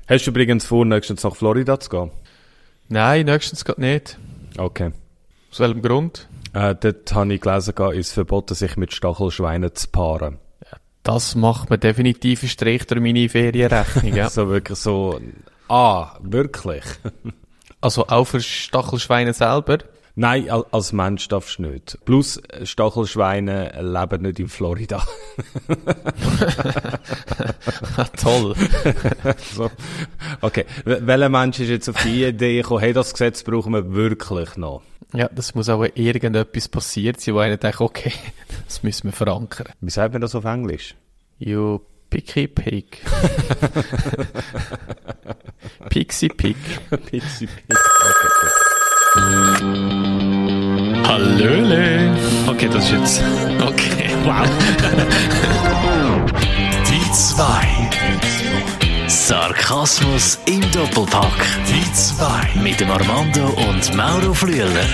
Hast du übrigens vor, nächstens nach Florida zu gehen? Nein, nächstens geht nicht. Okay. Aus welchem Grund? Dort habe ich gelesen, ist verboten, sich mit Stachelschweinen zu paaren. Das macht mir definitiv einen Strich durch meine Ferienrechnung, ja. So wirklich so, wirklich? Also auch für Stachelschweine selber? Nein, als Mensch darfst du nicht. Plus, Stachelschweine leben nicht in Florida. Toll. So. Okay, welcher Mensch ist jetzt auf die Idee gekommen, hey, das Gesetz brauchen wir wirklich noch? Ja, das muss auch irgendetwas passiert sein, wo einer denkt, okay, das müssen wir verankern. Wie sagt man das auf Englisch? You picky pig. Pixie pig. Pixie Pig. Okay, gut. Hallöle. Okay, das ist jetzt... Okay, wow. Die 2. Sarkasmus im Doppelpack. Die 2. Mit dem Armando und Mauro Flüeler.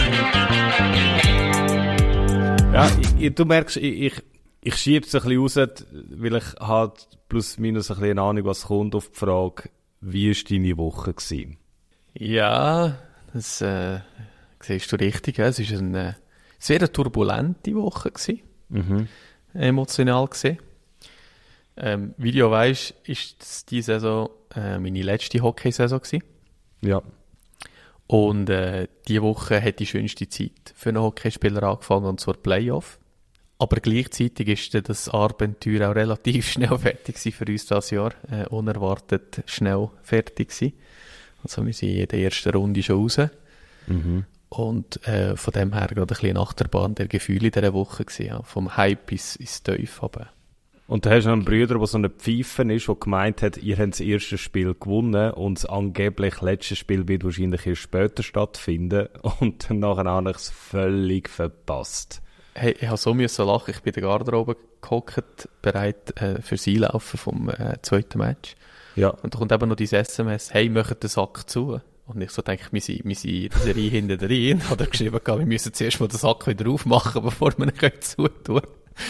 Ja, du merkst, ich schiebe es ein bisschen raus, weil ich habe plus minus ein bisschen eine Ahnung, was kommt auf die Frage, wie war deine Woche gewesen? Ja, das siehst du richtig. Es war eine sehr turbulente Woche gewesen. Emotional gesehen. Wie du weißt, ist diese Saison meine letzte Hockeysaison gewesen. Ja. Und diese Woche hat die schönste Zeit für einen Hockeyspieler angefangen, und zwar Playoff. Aber gleichzeitig ist das Abenteuer auch relativ schnell fertig gewesen für uns dieses Jahr. Unerwartet schnell fertig gewesen. Also wir sind in der ersten Runde schon raus. Und von dem her gerade ein bisschen Achterbahn der Gefühle in dieser Woche gewesen. Ja. Vom Hype ins Tief. Aber. Und da hast du einen Bruder, der so eine Pfeife ist, der gemeint hat, ihr habt das erste Spiel gewonnen und das angeblich letzte Spiel wird wahrscheinlich erst später stattfinden. Und dann nachher habe ich es völlig verpasst. Hey, ich musste so lachen. Ich bin in der Garderobe gehockt, bereit fürs Einlaufen vom zweiten Match. Ja. Und da kommt eben noch dieses SMS, hey, macht den Sack zu. Und ich so denke, wir sind in dieser Reihe hinter der Reihe. Und hat er geschrieben, wir müssen zuerst mal den Sack wieder aufmachen, bevor wir ihn zutun können.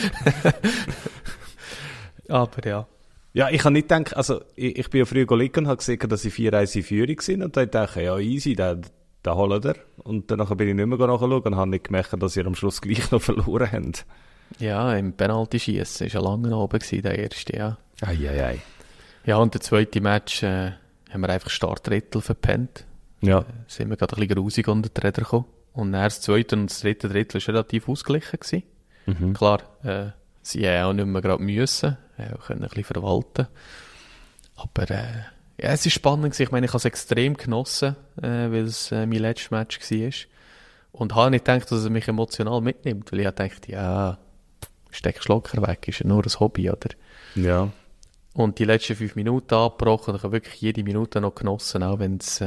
Aber ja. Ja, ich habe nicht gedacht, also ich bin ja früher liegen und habe gesehen, dass sie 4-1 in Führung sind und dann dachte ich, ja easy, den holen wir. Und danach bin ich nicht mehr nachschauen und habe nicht gemerkt, dass sie am Schluss gleich noch verloren haben. Ja, im Penalty-Schiessen war ja lange oben gewesen, der erste, ja. Ei. Ja, und der zweite Match haben wir einfach Startdrittel verpennt. Ja. Sind wir gerade ein bisschen grusig unter die Räder gekommen. Und dann das zweite und das dritte Drittel war relativ ausgeglichen gewesen. Klar, sie haben auch nicht mehr gerade müssen, können ein bisschen verwalten. Aber ja, es war spannend gewesen. Ich meine, ich habe es extrem genossen, weil es mein letztes Match war. Und habe nicht gedacht, dass es mich emotional mitnimmt, weil ich dachte, ja, steck Schlocker weg, ist ja nur ein Hobby, oder? Ja. Und die letzten 5 Minuten abgebrochen, ich habe wirklich jede Minute noch genossen, auch wenn es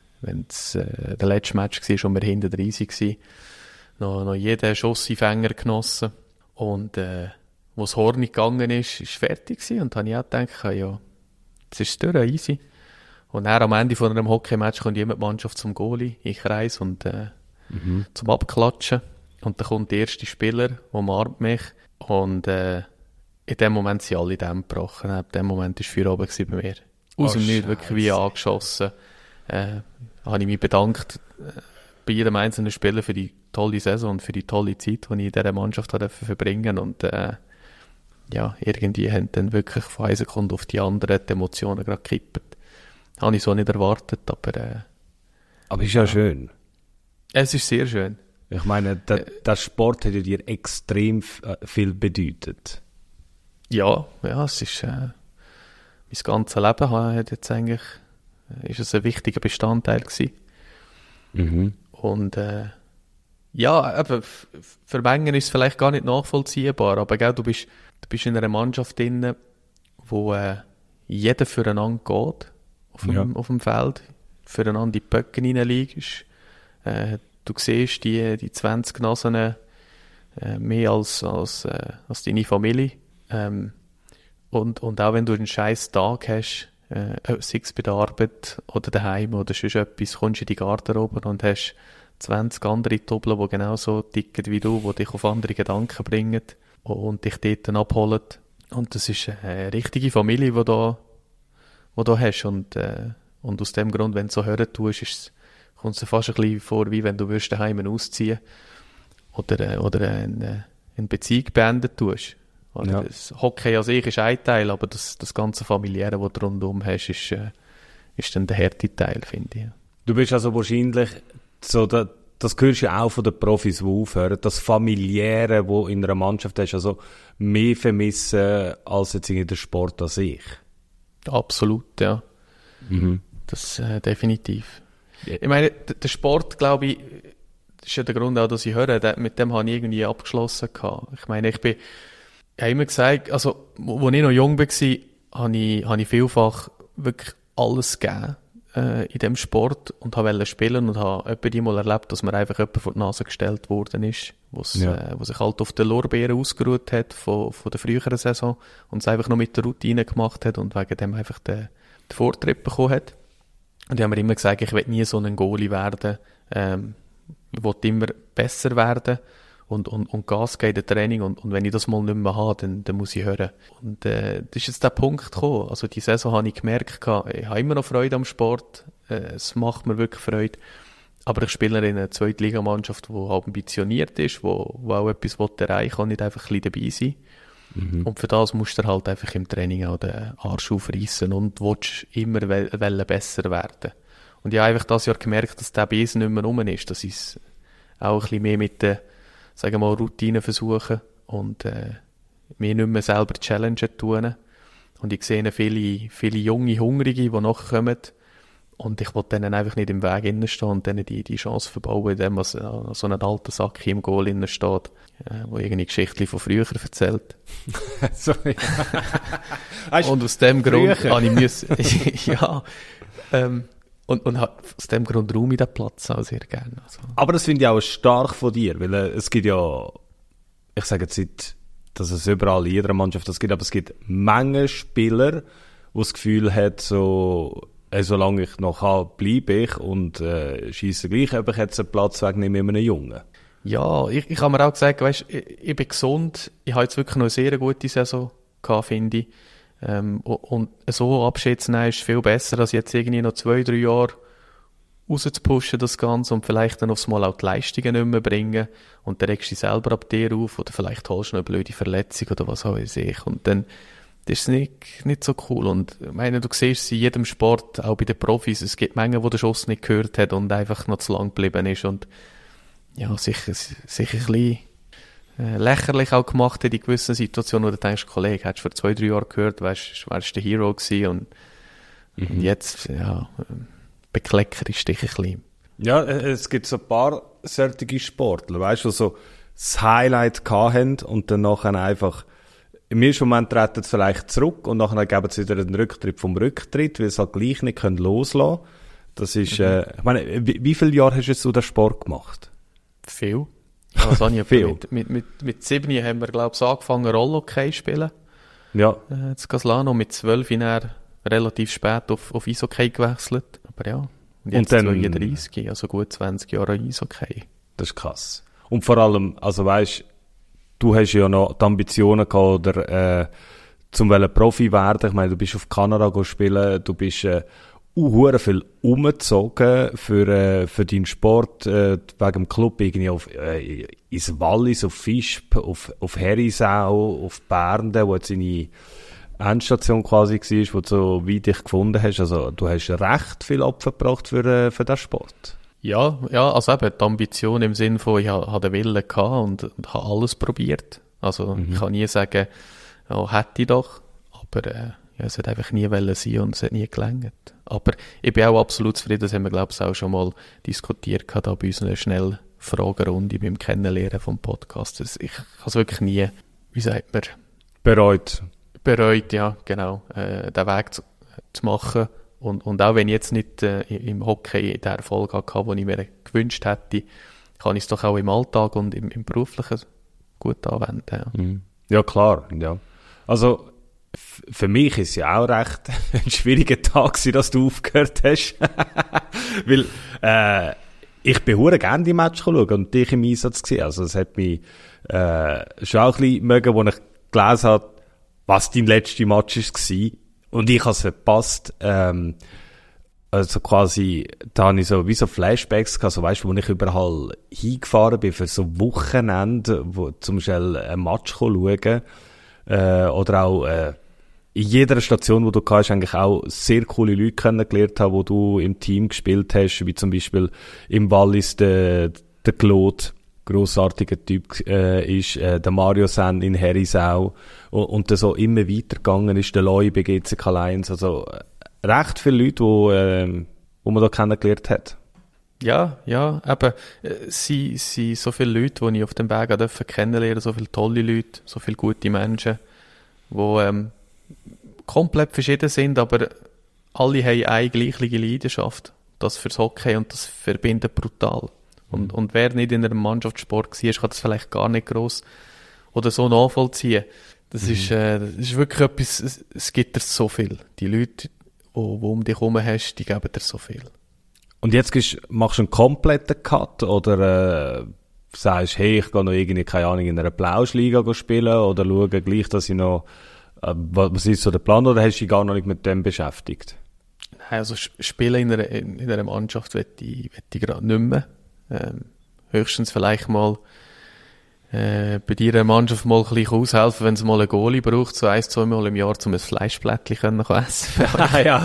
der letzte Match war und wir hinter 30 waren. Noch jeden Schuss in Fänger genossen. Und wo es hornig gegangen ist fertig gewesen. Und dann habe ich auch gedacht, ja, jetzt ist es durch, easy. Und dann am Ende von einem Hockey-Match kommt jemand die Mannschaft zum Goalie, ich reise und zum Abklatschen. Und dann kommt der erste Spieler, der umarmt mich. Und in dem Moment sind alle Dämme gebrochen. In dem Moment war Feierabend bei mir. Aus dem Nichts, wirklich wie angeschossen. Habe ich mich bedankt bei jedem einzelnen Spieler für die tolle Saison und für die tolle Zeit, die ich in dieser Mannschaft verbringen durfte. Und ja, irgendwie haben dann wirklich von einer Sekunde auf die andere die Emotionen gerade gekippt. Habe ich so nicht erwartet, aber ist ja schön. Es ist sehr schön. Ich meine, der Sport hat ja dir extrem viel bedeutet. Ja, es ist mein ganzes Leben hat jetzt eigentlich ist es ein wichtiger Bestandteil gewesen. Und ja, eben, für Mengen ist es vielleicht gar nicht nachvollziehbar, aber gell, du bist in einer Mannschaft drin, wo jeder füreinander geht auf dem Feld, füreinander die Böcke reinliegst. Du siehst die 20 Nasen mehr als deine Familie. Und auch wenn du einen scheiß Tag hast, sei es bei der Arbeit oder daheim oder sonst etwas, kommst du in die Garderobe und hast 20 andere Doppel, die genauso ticken wie du, die dich auf andere Gedanken bringen und dich dort abholen. Und das ist eine richtige Familie, die die du hast. Und aus dem Grund, wenn du so hören tust, kommt es dir fast ein bisschen vor, wie wenn du daheim ausziehen oder eine Beziehung beenden tust. Ja. Das Hockey an sich ist ein Teil, aber das ganze Familiäre, das du rundum hast, ist dann der harte Teil, finde ich. Du bist also wahrscheinlich, so das hörst du ja auch von den Profis, die aufhören, das Familiäre, das du in einer Mannschaft hast, also mehr vermissen als jetzt in der Sport an sich. Absolut, ja. Mhm. Das definitiv. Ich meine, der Sport, glaube ich, das ist ja der Grund auch, dass ich höre, mit dem habe ich irgendwie abgeschlossen gehabt. Ich meine, ich habe immer gesagt, also, als ich noch jung war, habe ich vielfach wirklich alles gegeben in dem Sport und wollte spielen und habe etwa mal erlebt, dass mir einfach jemand vor die Nase gestellt worden ist, wo sich halt auf den Lorbeeren ausgeruht hat von der früheren Saison und es einfach noch mit der Routine gemacht hat und wegen dem einfach den Vortritt bekommen hat. Und ich habe mir immer gesagt, ich will nie so ein Goalie werden. Ich will immer besser werden und Gas geben in der Training. Und wenn ich das mal nicht mehr habe, dann muss ich hören. Und das ist jetzt der Punkt gekommen. Also die Saison habe ich gemerkt, ich habe immer noch Freude am Sport. Es macht mir wirklich Freude. Aber ich spiele in einer Zweitligamannschaft, die ambitioniert ist, die auch etwas erreichen will, und nicht einfach ein bisschen dabei sein. Mhm. Und für das musst du halt einfach im Training auch den Arsch aufreissen und willst immer besser werden. Und ich habe einfach dieses Jahr gemerkt, dass der Besen nicht mehr rum ist, dass ich es auch ein bisschen mehr mit den, sagen wir mal, Routinen versuche und mir nicht mehr selber challengen tun. Und ich sehe viele junge, Hungrige, die nachkommen. Und ich will denen einfach nicht im Weg stehen und denen die Chance verbauen, indem man so einen alten Sack im Goal innen steht, wo irgendeine Geschichte von früher erzählt. Sorry. Und aus dem Grund habe ich und aus dem Grund räume ich den Platz auch sehr gerne. Also. Aber das finde ich auch stark von dir, weil es gibt ja, ich sage jetzt nicht, dass es überall in jeder Mannschaft das gibt, aber es gibt Menge Spieler, die das Gefühl haben, solange ich noch kann, bleibe ich und scheisse gleich, ob ich jetzt einen Platz wegnehme mit einem Jungen. Ja, ich habe mir auch gesagt, weißt, ich bin gesund, ich habe jetzt wirklich noch eine sehr gute Saison gehabt, finde ich. Und so Abschied zu nehmen ist viel besser, als jetzt irgendwie noch 2-3 Jahre rauszupushen, das Ganze, und vielleicht dann aufs Mal auch die Leistungen nicht mehr bringen. Und dann regst du dich selber ab dir auf, oder vielleicht holst du noch eine blöde Verletzung oder was weiß ich. Und dann das ist nicht so cool. Und ich meine, du siehst es in jedem Sport, auch bei den Profis, es gibt Mengen, wo der Schuss nicht gehört hat und einfach noch zu lang geblieben ist. Und ja, sicher ein bisschen lächerlich auch gemacht hat in gewissen Situationen, wo du denkst, Kollege, hättest du vor 2-3 Jahren gehört, wärst du der Hero gewesen. Und jetzt, ja, bekleckerst dich ein bisschen. Ja, es gibt so ein paar solche Sportler, weißt du, die so das Highlight hatten und dann nachher einfach im ersten Moment treten sie vielleicht zurück und nachher geben sie wieder einen Rücktritt vom Rücktritt, weil sie halt gleich nicht loslassen können. Das ist, ich meine, wie viele Jahre hast du jetzt so den Sport gemacht? Viel. Also viel. Mit 7 haben wir, glaube ich, angefangen Rollhockey zu spielen. Ja. In Caslano, mit 12 relativ spät auf Eishockey gewechselt. Aber ja, und jetzt dann 32, also gut 20 Jahre Eishockey. Das ist krass. Und vor allem, also weisst, du hast ja noch die Ambitionen gehabt, oder zum Profi werden. Ich meine, du bist auf Kanada spielen, du bist hure viel umgezogen für deinen Sport, wegen dem Club irgendwie ins Wallis, auf Visp, auf Herisau, auf Bernde, wo jetzt seine Endstation quasi war, wo du so weit dich gefunden hast. Also du hast recht viel Opfer gebracht für den Sport. Ja, also eben die Ambition im Sinn von, ich hatte den Willen gehabt und habe alles probiert. Also ich kann nie sagen, ja, hätte ich doch, aber es hat einfach nie sein und es hat nie gelangt. Aber ich bin auch absolut zufrieden, das haben wir, glaube ich, auch schon mal diskutiert gehabt, bei unserer Schnellfragerunde beim Kennenlernen vom Podcast. Ich habe es wirklich nie, wie sagt man? Bereut, ja, genau, den Weg zu machen. Und auch wenn ich jetzt nicht im Hockey den Erfolg hatte, den ich mir gewünscht hätte, kann ich es doch auch im Alltag und im Beruflichen gut anwenden. Ja, ja klar. Ja. Also für mich ist es ja auch recht ein schwieriger Tag gewesen, dass du aufgehört hast. Weil ich bin verdammt gerne die Match schauen und dich im Einsatz gesehen. Also es hat mich schon auch ein bisschen mögen, als ich gelesen habe, was dein letzter Match war. Und ich habe es verpasst, also quasi, da habe ich so wie so Flashbacks gehabt, so weißt du, wo ich überall hingefahren bin für so Wochenende, wo zum Beispiel ein Match schauen, oder auch, in jeder Station, wo du hast, eigentlich auch sehr coole Leute kennengelernt haben, wo du im Team gespielt hast, wie zum Beispiel im Wallis der Claude, grossartiger Typ, ist, der Mario Sen in Herisau, und dann so immer weitergegangen ist, der Loi bei GCK Lions, also, recht viele Leute, wo man da kennengelernt hat. Ja, eben, sie sind so viele Leute, die ich auf dem Weg kennenlernen durfte, so viele tolle Leute, so viele gute Menschen, die komplett verschieden sind, aber alle haben eine gleiche Leidenschaft, das fürs Hockey, und das verbindet brutal. Und wer nicht in einem Mannschaftssport war, kann das vielleicht gar nicht gross oder so nachvollziehen. Das ist wirklich etwas, es gibt dir so viel. Die Leute, wo um dich herum hast, die geben dir so viel. Und jetzt machst du einen kompletten Cut oder sagst, hey, ich gehe noch irgendwie, keine Ahnung, in einer Plauschliga spielen oder schaue gleich, dass ich noch, was ist so der Plan, oder hast du dich gar noch nicht mit dem beschäftigt? Nein, also spielen in einer Mannschaft will ich gerade nicht mehr. Höchstens vielleicht mal bei dir eine Mannschaft mal ein bisschen aushelfen, wenn es mal einen Goalie braucht, so 1-2 Mal im Jahr, um ein Fleischplättchen essen können. ja.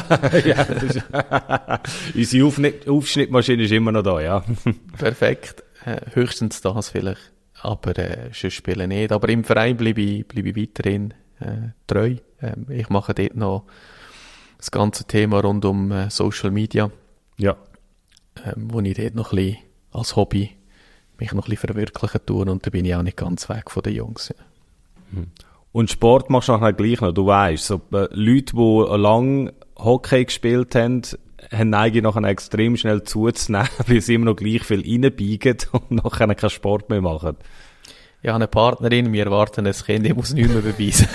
Unsere Aufschnittmaschine ist immer noch da, ja. Perfekt. Höchstens das vielleicht. Aber sonst spielen nicht. Aber im Verein bleibe ich weiterhin treu. Ich mache dort noch das ganze Thema rund um Social Media. Ja. Wo ich dort noch ein bisschen als Hobby mich noch ein bisschen verwirklichen tun, und da bin ich auch nicht ganz weg von den Jungs. Ja. Und Sport machst du nachher gleich noch, du weißt, so Leute, die lange Hockey gespielt haben neigen nachher extrem schnell zuzunehmen, weil sie immer noch gleich viel reinbiegen und nachher keinen Sport mehr machen. Ja, eine Partnerin, wir erwarten ein Kind, ich muss nichts mehr beweisen.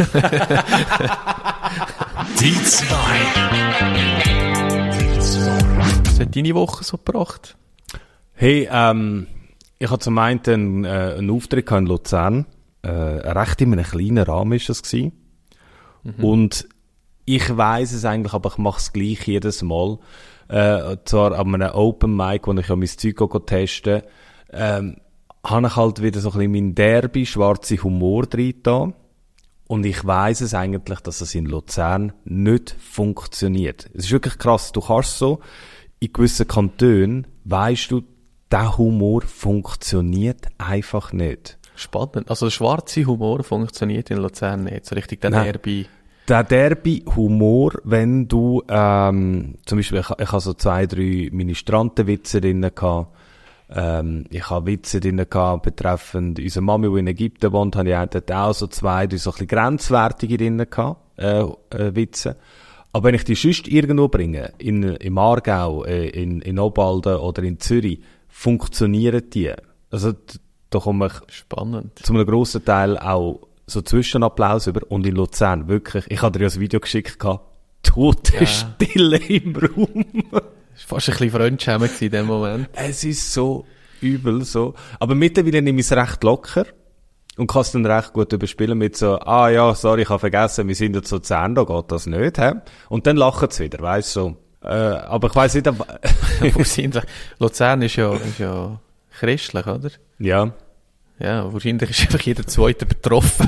Die 2. Was hat deine Woche so gebracht? Hey, ich hatte zum einen einen Auftritt in Luzern. Recht in einem kleinen Rahmen war das gewesen. Und ich weiss es eigentlich, aber ich mache es gleich jedes Mal. Zwar an einem Open Mic, wo ich ja mein Zeug testen, habe ich halt wieder so ein bisschen meinen derby schwarzen Humor drin da. Und ich weiss es eigentlich, dass es in Luzern nicht funktioniert. Es ist wirklich krass. Du kannst so, in gewissen Kantonen, weisst du, der Humor funktioniert einfach nicht. Spannend. Also der schwarze Humor funktioniert in Luzern nicht. So richtig der Derby. Der Derby-Humor, wenn du, zum Beispiel, ich habe so 2-3 Ministrantenwitze drin gehabt. Ich habe Witze drin gehabt betreffend unsere Mami, die in Ägypten wohnt, habe ich dort auch so 2, 3 so ein bisschen grenzwertige drin gehabt, Witze. Aber wenn ich die sonst irgendwo bringe, im Aargau, in Obwalden oder in Zürich, funktionieren die. Also, da komme ich spannend zu einem grossen Teil auch so Zwischenapplaus über. Und in Luzern, wirklich, ich habe dir ja ein Video geschickt gehabt, tote Stille im Raum. Das war fast ein bisschen fremdschämend in dem Moment. Es ist so übel, so. Aber mittlerweile nehme ich es recht locker und kann es dann recht gut überspielen mit so, ja, sorry, ich habe vergessen, wir sind jetzt Luzern, da geht das nicht, hä? Und dann lachen sie wieder, weißt du, so. Aber ich weiss nicht, Luzern ist ja christlich, oder? Ja. Ja, wahrscheinlich ist einfach jeder Zweite betroffen.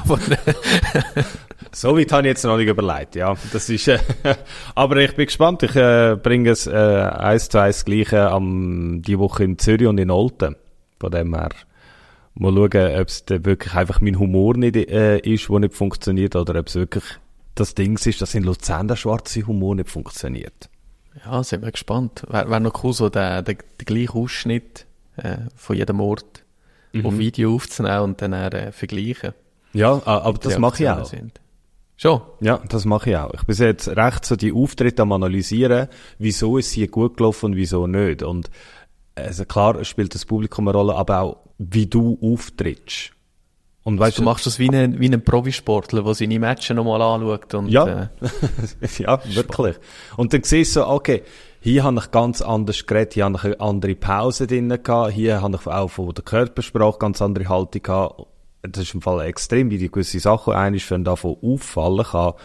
So weit habe ich jetzt noch nicht überlegt, ja. Das ist, aber ich bin gespannt. Ich bringe es 1:1 Gleiche die Woche in Zürich und in Olten. Von dem her mal schauen, ob es wirklich einfach mein Humor nicht ist, der nicht funktioniert, oder ob es wirklich das Ding ist, dass in Luzern der schwarze Humor nicht funktioniert. Ja, sind wir gespannt. Wäre noch cool, so der gleiche Ausschnitt von jedem Ort auf Video aufzunehmen und dann vergleichen. Ja, aber das mache ich auch. Schon? Ja, das mache ich auch. Ich bin jetzt recht so die Auftritte am analysieren, wieso ist hier gut gelaufen und wieso nicht. Und also klar spielt das Publikum eine Rolle, aber auch wie du auftrittst. Und weißt du machst das wie ein Profisportler, der seine Matches nochmal anschaut. Und, ja, ja, wirklich. Und dann siehst du, okay, hier habe ich ganz anders geredet, hier habe ich eine andere Pause drin gehabt, hier habe ich auch von der Körpersprache ganz andere Haltung gehabt. Das ist im Fall extrem, wie die gewisse Sachen eigentlich von davon auffallen kann.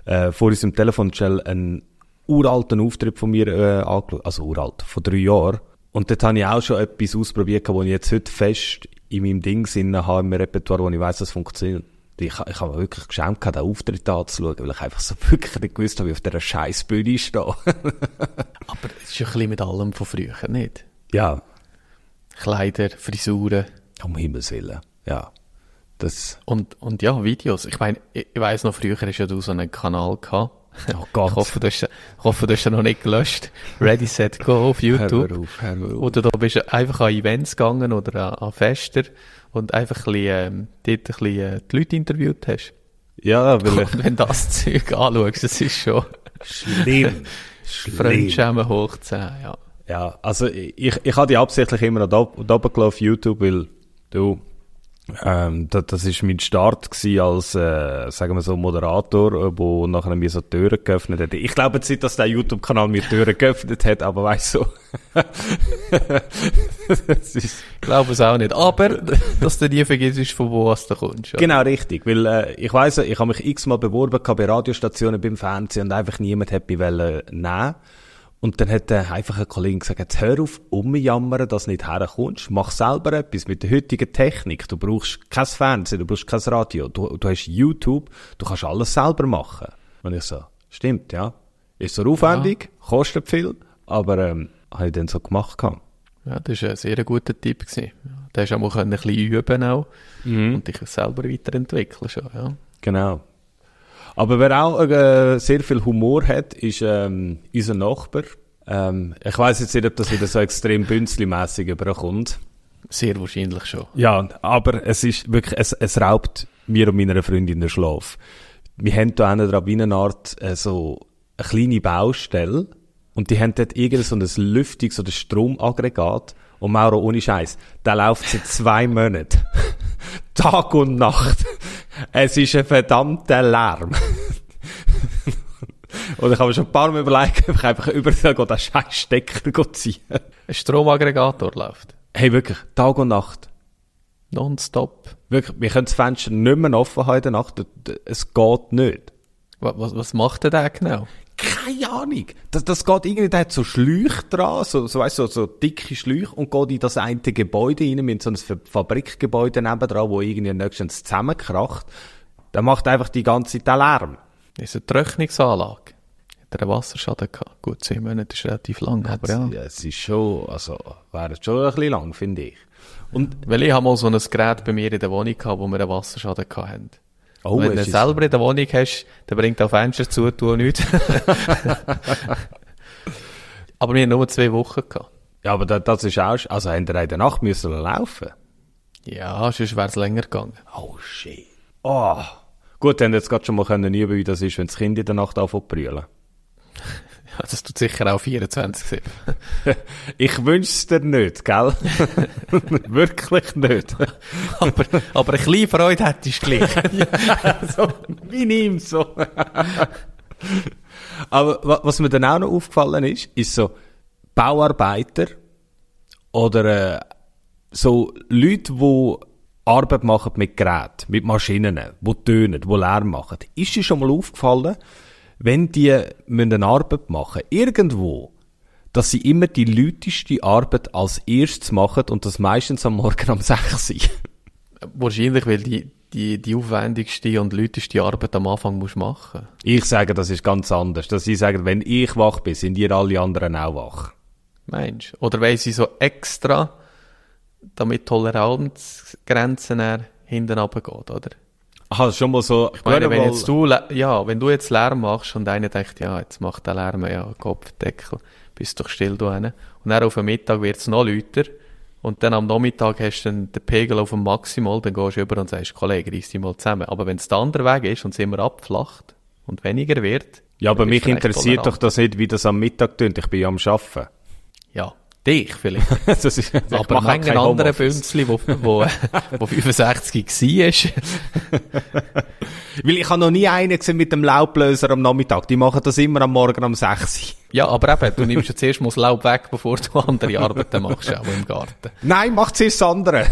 vor unserem Telefon schnell einen uralten Auftritt von mir angeschaut. Also uralt, vor 3 Jahren. Und dort habe ich auch schon etwas ausprobiert, wo ich jetzt heute fest in meinem Ding habe, in meinem Repertoire, wo ich weiss, dass es funktioniert. Ich habe mir wirklich geschämt, den Auftritt anzuschauen, weil ich einfach so wirklich nicht gewusst habe, wie auf dieser scheiß Bühne stehe. Aber es ist ja ein bisschen mit allem von früher, nicht? Ja. Kleider, Frisuren. Um Himmels Willen, ja. Das. Und ja, Videos. Ich meine, ich weiss noch, früher hast ja du so einen Kanal gehabt. Oh Gott. Ich hoffe, du hast ihn noch nicht gelöscht. Ready, Set, Go auf YouTube. Hör auf. Oder da bist du einfach an Events gegangen oder an Fester und einfach dort ein bisschen die Leute interviewt hast. Ja, weil und wenn das Zeug anschaust, das ist schon schlimm. Fremdschämen hoch 10, ja. Ja, also ich habe die absichtlich immer noch da oben gelassen auf YouTube, weil du, das ist mein Start gewesen als, sagen wir so, Moderator, wo nachher mir so Türen geöffnet hat. Ich glaube jetzt nicht, dass der YouTube-Kanal mir Türen geöffnet hat, aber weißt du. Ich glaube es auch nicht. Aber, dass du nie vergisst, von wo du kommst. Ja. Genau, richtig. Weil, ich weiss, ich habe mich x-mal beworben bei Radiostationen, beim Fernsehen und einfach niemand hat mich nehmen. Und dann hat einfach ein Kollege gesagt, jetzt hör auf, umjammern, dass du nicht herkommst. Mach selber etwas mit der heutigen Technik. Du brauchst kein Fernsehen, du brauchst kein Radio. Du hast YouTube, du kannst alles selber machen. Und ich so, stimmt, ja. Ist so aufwendig, kostet viel, aber habe ich dann so gemacht. Ja, das war ein sehr guter Tipp gewesen. Da hast du auch ein bisschen üben auch und dich selber weiterentwickeln schon, ja. Genau. Aber wer auch sehr viel Humor hat, ist unser Nachbar. Ich weiss jetzt nicht, ob das wieder so extrem bünzli-mässig überkommt. Sehr wahrscheinlich schon. Ja, aber es ist wirklich, es raubt mir und meiner Freundin den Schlaf. Wir haben da eine Rabbinenart so eine kleine Baustelle und die haben dort irgend so ein lüftiges oder Stromaggregat und Mauro, ohne Scheiß, der läuft seit 2 Monaten. Tag und Nacht. Es ist ein verdammter Lärm. Und ich habe mir schon ein paar Mal überlegt, ob ich einfach überall den scheiß Stecker ziehen. Ein Stromaggregator läuft. Hey, wirklich, Tag und Nacht. Nonstop. Wirklich, wir können das Fenster nicht mehr offen haben in der Nacht. Es geht nicht. Was macht der genau? Keine Ahnung. Das geht irgendwie, der hat so Schläuche dran, so dicke Schläuche und geht in das eine Gebäude rein, mit so einem Fabrikgebäude nebendran, wo irgendwie nächstens zusammenkracht. Der macht einfach die ganze Zeit den Lärm. Das ist eine Trocknungsanlage. Hat er einen Wasserschaden gehabt? Gut, 10 Monate ist relativ lang, aber ja. Es ist schon, also, wäre schon ein bisschen lang, finde ich. Und, weil ich habe mal so ein Gerät bei mir in der Wohnung gehabt, wo wir einen Wasserschaden hatten. Oh, wenn du selber in der Wohnung hast, dann bringt auch Fenster zu, tun nichts. Aber wir haben nur 2 Wochen gehabt. Ja, aber das ist auch, also haben wir in der Nacht müssen laufen? Ja, sonst wäre es länger gegangen. Oh, shit. Oh. Gut, dann jetzt gerade schon mal üben, wie das ist, wenn das Kind in der Nacht anfängt zu brüllen. Ja, das tut sicher auch 24/7. Ich wünsch's dir nicht, gell? Wirklich nicht. aber eine kleine Freude hättest du gleich. Ja, so, wie ihm so. Aber was mir dann auch noch aufgefallen ist so Bauarbeiter oder so Leute, die Arbeit machen mit Geräten, mit Maschinen, die tönen, die Lärm machen. Ist dir schon mal aufgefallen, wenn die eine Arbeit machen irgendwo, dass sie immer die lauteste Arbeit als erstes machen und das meistens am Morgen um 6 Uhr? Wahrscheinlich, weil die aufwendigste und lauteste Arbeit am Anfang musst machen. Ich sage, das ist ganz anders. Dass sie sagen, wenn ich wach bin, sind ihr alle anderen auch wach. Meinst du? Oder weil sie so extra, damit Toleranzgrenzen hinten runtergeht, oder? Aha, schon mal so. Ich meine, wenn du jetzt Lärm machst und einer denkt, ja, jetzt macht der Lärm, ja, Kopfdeckel, bist doch still da hinten. Und dann auf dem Mittag wird es noch lauter. Und dann am Nachmittag hast du dann den Pegel auf dem Maximal, dann gehst du über und sagst, Kollege, reiss dich mal zusammen. Aber wenn es der andere Weg ist und es immer abflacht und weniger wird. Ja, aber mich interessiert doch das nicht, wie das am Mittag tönt. Ich bin ja am Arbeiten. Ja. Dich vielleicht. Aber manche andere Bünzli, wo 65 war. Weil ich habe noch nie einen gesehen mit dem Laubbläser am Nachmittag. Die machen das immer am Morgen um 6 Uhr. Ja, aber eben, du nimmst ja zuerst mal das Laub weg, bevor du andere Arbeiten machst, auch im Garten. Nein, mach zuerst das andere.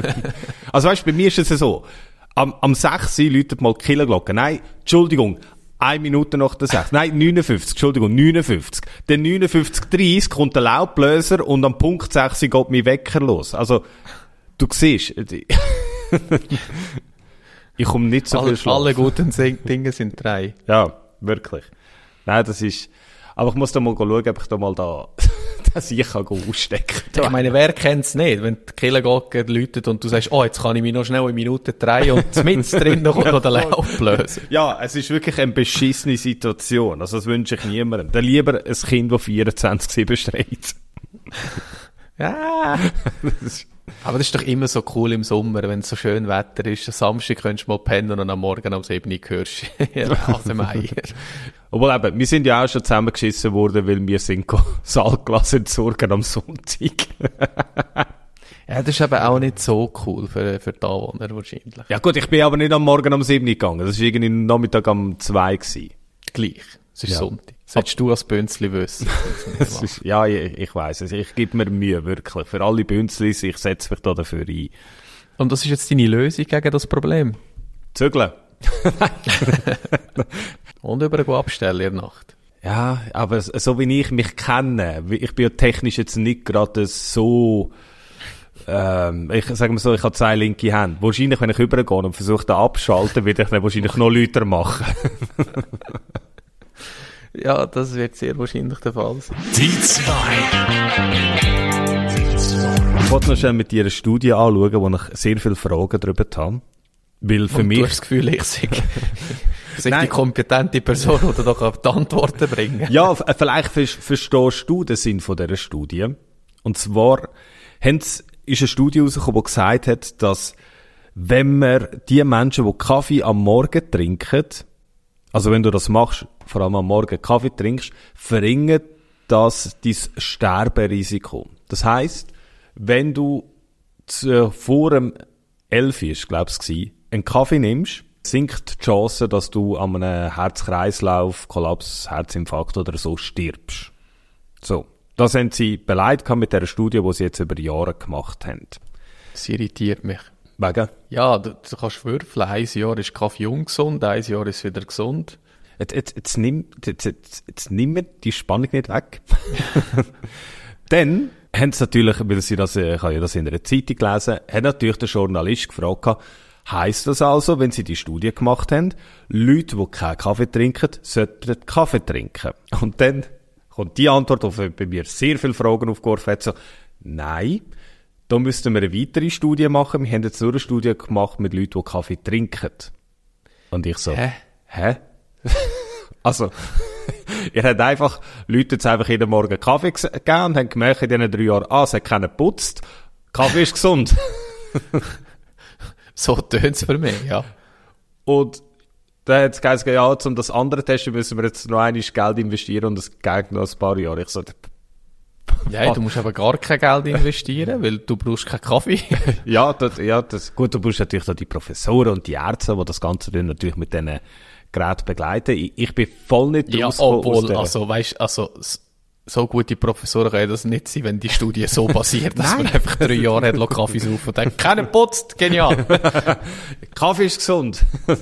Also weißt du, bei mir ist es so. Am 6 Uhr läutet mal die Killerglocke. Nein, Entschuldigung. 1 Minute nach der 6. Nein, 59, Entschuldigung, 59. Dann 59:30 kommt der Laubbläser und am Punkt 6 geht mein Wecker los. Also, du siehst, ich komme nicht so viel Schlaf. Alle guten Dinge sind 3. Ja, wirklich. Nein, das ist, aber ich muss da mal schauen, ob ich da mal dass ich ausstecken kann. Ich meine, wer kennt's nicht, wenn die Killenglocke läutet und du sagst, jetzt kann ich mich noch schnell in Minute 3 und mit drin noch den Laubbläser. Ja, es ist wirklich eine beschissene Situation. Also, das wünsche ich niemandem. Dann lieber ein Kind, das 24/7 schreit. Ja. Aber das ist doch immer so cool im Sommer, wenn es so schön Wetter ist. Am Samstag könntest du mal pennen und am Morgen um 7 Uhr hörst du Hasenmeier. Obwohl eben, wir sind ja auch schon zusammengeschissen worden, weil wir sind Salzglas entsorgen am Sonntag. Ja, das ist eben auch nicht so cool für die Anwohner wahrscheinlich. Ja gut, ich bin aber nicht am Morgen um 7 Uhr gegangen. Das war irgendwie am Nachmittag um 2 gewesen. Gleich. Es ist Sonntag. Das solltest du als Bünzli wissen. Ja, ich weiss es. Ich gebe mir Mühe, wirklich. Für alle Bünzlis, ich setze mich da dafür ein. Und das ist jetzt deine Lösung gegen das Problem? Zügeln. Und über abstellen in der Nacht. Ja, aber so wie ich mich kenne, ich bin ja technisch jetzt nicht gerade so, ich sage mal so, ich habe 2 linke Hände. Wahrscheinlich, wenn ich rübergehe und versuche, da abschalten, würde ich dann wahrscheinlich noch lauter machen. Ja, das wird sehr wahrscheinlich der Fall sein. Die 2. Ich wollte noch schnell mit dir eine Studie anschauen, wo ich sehr viele Fragen darüber habe. Weil für mich... Du hast das Gefühl, ich sei die kompetente Person, die doch die Antworten bringen. Ja, vielleicht verstehst du den Sinn von dieser Studie. Und zwar ist eine Studie herausgekommen, die gesagt hat, dass wenn man die Menschen, die Kaffee am Morgen trinken, also wenn du das machst, vor allem am Morgen Kaffee trinkst, verringert das dein Sterberisiko. Das heisst, wenn du vor dem 11 ist, glaub's ich, einen Kaffee nimmst, sinkt die Chance, dass du an einem Herz-Kreislauf, Kollaps, Herzinfarkt oder so stirbst. So. Das haben sie beleidigt mit dieser Studie, die sie jetzt über Jahre gemacht haben. Das irritiert mich. Wegen? Ja, du kannst würfeln. 1 Jahr ist Kaffee ungesund, 1 Jahr ist wieder gesund. Jetzt nimm mir die Spannung nicht weg. Dann haben sie natürlich, weil sie das, ich habe ja das in einer Zeitung gelesen, hat natürlich der Journalist gefragt, heisst das also, wenn sie die Studie gemacht haben, Leute, die keinen Kaffee trinken, sollten Kaffee trinken? Und dann kommt die Antwort, die bei mir sehr viele Fragen aufgeworfen hat, so, nein, da müssten wir eine weitere Studie machen. Wir haben jetzt nur eine Studie gemacht mit Leuten, die Kaffee trinken. Und ich so, Hä? Also, ihr habt einfach Leute jetzt einfach jeden Morgen Kaffee gegeben und haben gemerkt in diesen 3 Jahren, es hat keiner geputzt, Kaffee ist gesund. So tönt's für mich, ja. Und dann hat es gesagt, ja, um das andere zu testen, müssen wir jetzt noch einmal Geld investieren und das geht noch ein paar Jahre. Ich so, ja, du musst aber gar kein Geld investieren, weil du brauchst keinen Kaffee. Gut, du brauchst natürlich auch die Professoren und die Ärzte, die das Ganze dann natürlich mit diesen Geräten begleiten. Ich bin voll nicht obwohl, so gute Professoren können das nicht sein, wenn die Studie so basiert, dass man einfach 3 Jahre hat Kaffee saufen und denkt, keiner putzt, genial. Kaffee ist gesund.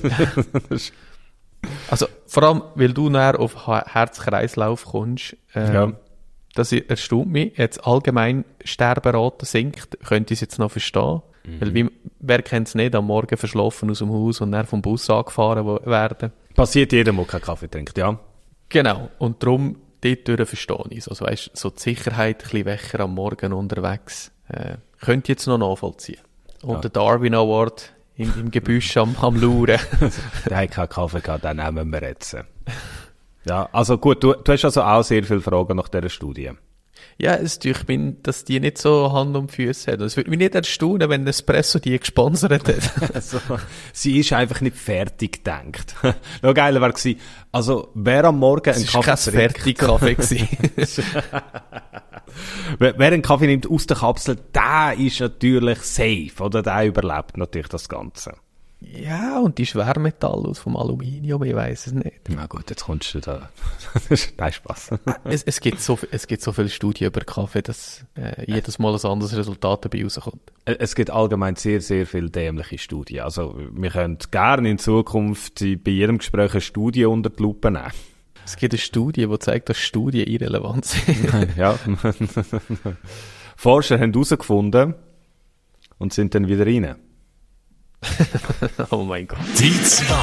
Also, vor allem, weil du näher auf Herz-Kreislauf kommst, das erstaunt mich. Jetzt allgemein Sterberate sinkt, könnte ich es jetzt noch verstehen. Weil wer kennt es nicht, am Morgen verschlafen aus dem Haus und dann vom Bus angefahren werden. Passiert jedem, der keinen Kaffee trinkt, ja. Genau. Und darum, dort verstehe ich es. Also weißt, so die Sicherheit, ein bisschen wächer am Morgen unterwegs, könnte ich jetzt noch nachvollziehen. Und der Darwin Award im Gebüsch am Lauren. Der hat keinen Kaffee gehabt, den nehmen wir jetzt. Ja, also gut, du hast also auch sehr viele Fragen nach dieser Studie. Ja, es tut mich, dass die nicht so Hand und Füße hat. Es würde mich nicht erstaunen, wenn Nespresso die gesponsert hat. Also, sie ist einfach nicht fertig gedacht. Noch geiler wäre gewesen, also wer am Morgen einen Kaffee trinkt... Es war kein Fertig-Kaffee gewesen. Wer einen Kaffee nimmt aus der Kapsel, der ist natürlich safe, oder? Der überlebt natürlich das Ganze. Ja, und die Schwermetalle aus vom Aluminium, ich weiss es nicht. Na gut, jetzt kommst du da. Nein, Spaß. Es gibt so viele Studien über Kaffee, dass jedes Mal ein anderes Resultat dabei rauskommt. Es gibt allgemein sehr, sehr viele dämliche Studien. Also, wir können gerne in Zukunft bei jedem Gespräch eine Studie unter die Lupe nehmen. Es gibt eine Studie, die zeigt, dass Studien irrelevant sind. Ja. Forscher haben herausgefunden und sind dann wieder rein. Oh mein Gott. Die 2.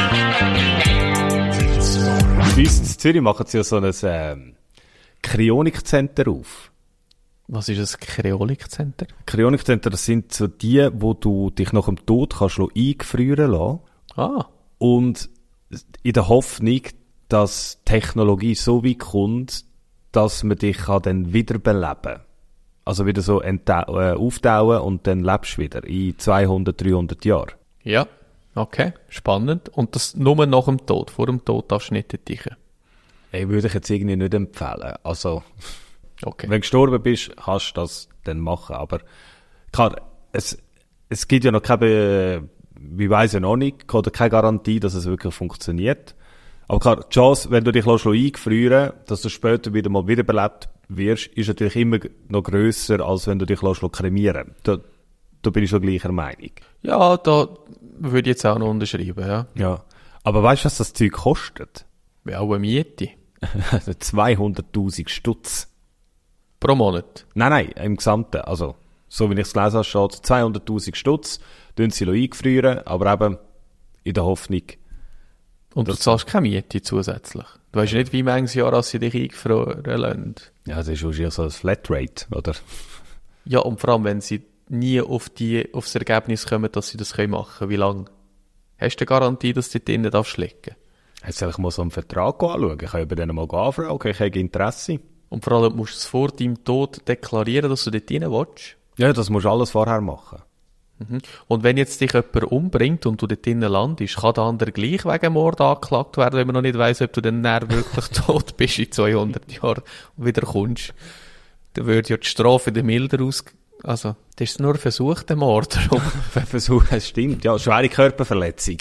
Bei uns in Zürich machen sie ja so ein Kryonik-Center auf. Was ist ein Kryonik-Center? Kryonik-Center, das sind so die, wo du dich nach dem Tod kannst eingefrieren lassen. Ah. Und in der Hoffnung, dass die Technologie so weit kommt, dass man dich dann wiederbeleben kann. Also wieder so auftauen und dann lebst du wieder in 200, 300 Jahren. Ja, okay, spannend. Und das nur nach dem Tod. Vor dem Tod darfst du nicht dich. Ich würde ich jetzt irgendwie nicht empfehlen. Also, okay. Wenn du gestorben bist, kannst du das dann machen. Aber klar, es gibt ja noch keine, wie weiss ja noch nicht, oder keine Garantie, dass es wirklich funktioniert. Aber klar, die Chance, wenn du dich eingefrieren lässt, dass du später wieder mal wiederbelebt wirst, ist natürlich immer noch grösser, als wenn du dich kremieren lässt. Da bin ich schon gleicher Meinung. Ja, da würde ich jetzt auch noch unterschreiben, ja. Ja. Aber weißt du, was das Zeug kostet? Ja, auch eine Miete. 200'000 Stutz. Pro Monat? Nein, im Gesamten. Also, so wie ich es gelesen habe, steht 200'000 Stutz, tun sie eingefrieren, aber eben in der Hoffnung. Und du zahlst keine Miete zusätzlich. Du weißt nicht, wie manches Jahr, als sie dich eingefroren lassen. Ja, das ist wahrscheinlich so ein Flatrate, oder? Ja, und vor allem, wenn sie nie aufs Ergebnis kommen, dass sie das machen können. Wie lange? Hast du eine Garantie, dass du drinnen darfst liegen? Jetzt soll ich mal so einen Vertrag anschauen. Ich kann über den mal anfragen, ich habe Interesse. Und vor allem musst du es vor deinem Tod deklarieren, dass du dort rein willst. Ja, das musst du alles vorher machen. Mhm. Und wenn jetzt dich jemand umbringt und du dort drinnen landest, kann der andere gleich wegen Mord angeklagt werden, wenn man noch nicht weiss, ob du dann wirklich tot bist in 200 Jahren und wieder kommst. Dann würde ja die Strafe der milder also, das ist nur versuchter Mord. Versuch, es stimmt, ja, schwere Körperverletzung.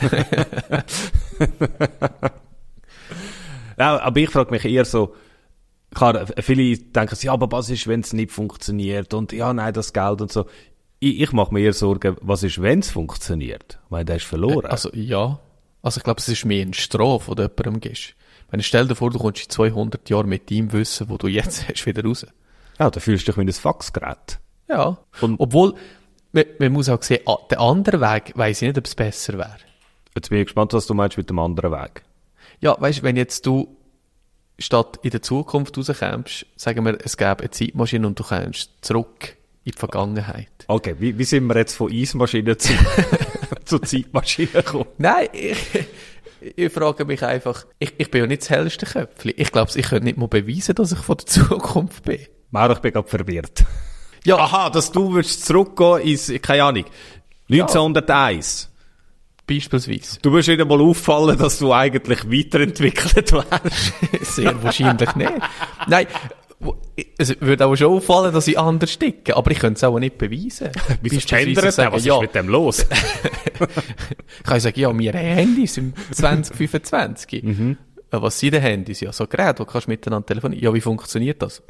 Ja, aber ich frage mich eher so, klar, viele denken sich, ja, aber was ist, wenn es nicht funktioniert? Und ja, nein, das Geld und so. Ich mache mir eher Sorgen, was ist, wenn es funktioniert? Weil der ist verloren. Also, ja. Also, ich glaube, es ist mehr eine Strafe, die du jemandem gibst. Wenn stell dir vor, du kommst in 200 Jahren mit deinem Wissen, das du jetzt hast, wieder raus. Ja, da fühlst du dich wie ein Faxgerät. Ja. Und obwohl, man muss auch sehen, der andere Weg, weiss ich nicht, ob es besser wäre. Jetzt bin ich gespannt, was du meinst mit dem anderen Weg. Ja, weißt du, wenn jetzt du statt in der Zukunft rauskommst, sagen wir, es gäbe eine Zeitmaschine und du kommst zurück in die Vergangenheit. Okay, wie sind wir jetzt von Eismaschinen zu Zeitmaschinen gekommen? Nein, ich frage mich einfach, ich bin ja nicht das hellste Köpfchen. Ich glaube, ich könnte nicht mal beweisen, dass ich von der Zukunft bin. Mauro, ich bin gerade verwirrt. Ja. Aha, dass du würdest zurückgehen ins, keine Ahnung, 1901. Ja. Beispielsweise. Du wirst wieder mal auffallen, dass du eigentlich weiterentwickelt wärst. Sehr wahrscheinlich nicht. Nein, es würde auch schon auffallen, dass ich anders ticke, aber ich könnte es auch nicht beweisen. Wieso gendert sagen, was ist mit dem los? Ich kann sagen, ja, wir haben Handys im 2025. Mhm. Was sind denn Handys? Ja, so Geräte, wo kannst du miteinander telefonieren. Ja, wie funktioniert das?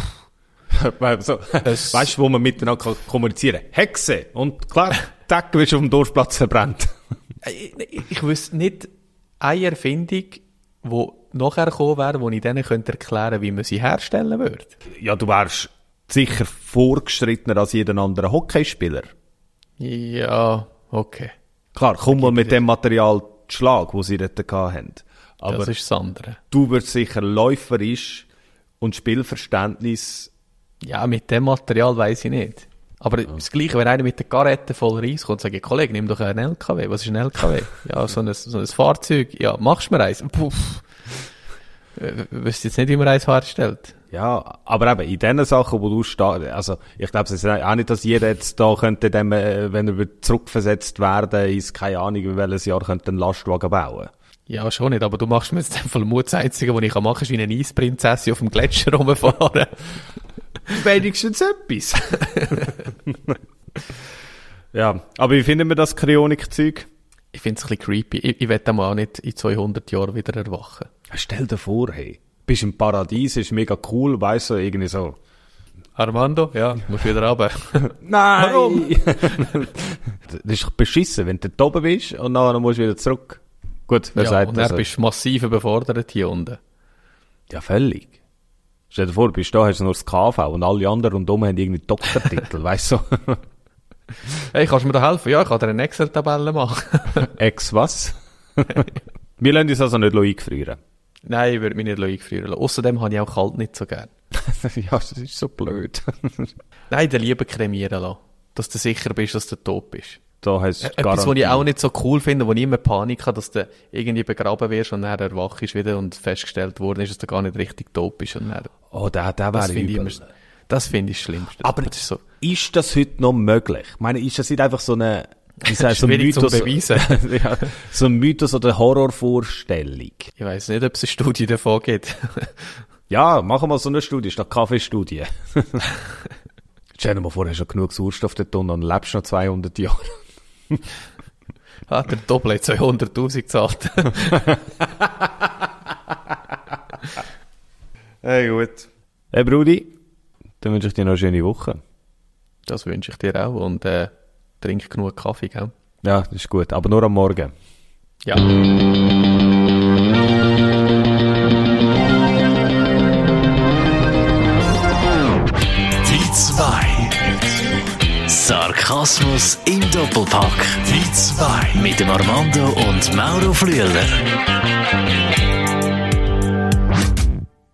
So, weißt du, wo man miteinander kommunizieren kann? Hexe! Und klar, Tag wirst du auf dem Dorfplatz verbrannt. Ich wüsste nicht eine Erfindung, die nachher gekommen wäre, wo ich denen könnte erklären, wie man sie herstellen würde. Ja, du wärst sicher vorgeschrittener als jeder andere Hockeyspieler. Ja, okay. Klar, komm mal mit dem Material zu Schlag, das sie dort hatten. Aber das ist das andere. Du wirst sicher läuferisch und Spielverständnis. Ja, mit dem Material weiss ich nicht. Aber das Gleiche, wenn einer mit der Garette voll Reis kommt und sagt, Kollege, nimm doch einen LKW. Was ist ein LKW? Ja, so ein Fahrzeug. Ja, machst du mir eins? Puff. Wüsste jetzt nicht, wie man eins herstellt. Ja, aber eben, in den Sachen, wo du stehst, also, ich glaube, es ist auch nicht, dass jeder jetzt da könnte, dem, wenn er zurückversetzt werden, ins, keine Ahnung, in welches Jahr könnte einen Lastwagen bauen. Ja, schon nicht, aber du machst mir jetzt einfach Mut. Das Einzige, was ich machen kann, ist wie eine Eisprinzessin auf dem Gletscher rumfahren. Wenigstens etwas. Ja, aber wie finden wir das Kryonik-Zeug? Ich finde es ein bisschen creepy. Ich will auch nicht in 200 Jahren wieder erwachen. Stell dir vor, hey, bist im Paradies, ist mega cool, weißt du, irgendwie so. Armando, ja, musst wieder runter. Nein! Warum? Das ist beschissen, wenn du da oben bist und dann musst du wieder zurück. Gut, wer sagt und das? Und dann bist du massiv überfordert hier unten. Ja, völlig. Stell dir vor, du bist da, hast du nur das KV und alle anderen rundum haben irgendwie Doktortitel, weißt du? Hey, kannst du mir da helfen? Ja, ich kann dir eine Excel-Tabelle machen. Ex was? Wir lassen uns also nicht eingefrieren. Nein, ich würde mich nicht eingefrieren lassen. Außerdem habe ich auch kalt nicht so gern. Ja, das ist so blöd. Nein, dann lieber kremieren lassen. Dass du sicher bist, dass du tot bist. Da hast du etwas, was ich auch nicht so cool finde, wo ich immer Panik habe, dass du irgendwie begraben wirst und dann erwachst wieder und festgestellt worden ist, dass du gar nicht richtig tot bist. Und dann, der wäre übel. Das finde ich das Schlimmste. Aber das ist das heute noch möglich? Ich meine, ist das nicht einfach so eine... so ein Mythos, zu beweisen. Ja, so ein Mythos oder Horrorvorstellung. Ich weiss nicht, ob es eine Studie davon gibt. Ja, machen wir so eine Studie, statt Kaffeestudie. Stell dir mal vor, hast du genug Sauerstoff dort und dann lebst du noch 200 Jahre. Der Doppel hat 200'000 gezahlt. Hey, gut. Hey, Brudi, dann wünsche ich dir noch eine schöne Woche. Das wünsche ich dir auch und trink genug Kaffee, gell? Ja, das ist gut, aber nur am Morgen. Ja. Die 2. Sarkasmus im Doppelpack. Die 2. Mit dem Armando und Mauro Flüeler.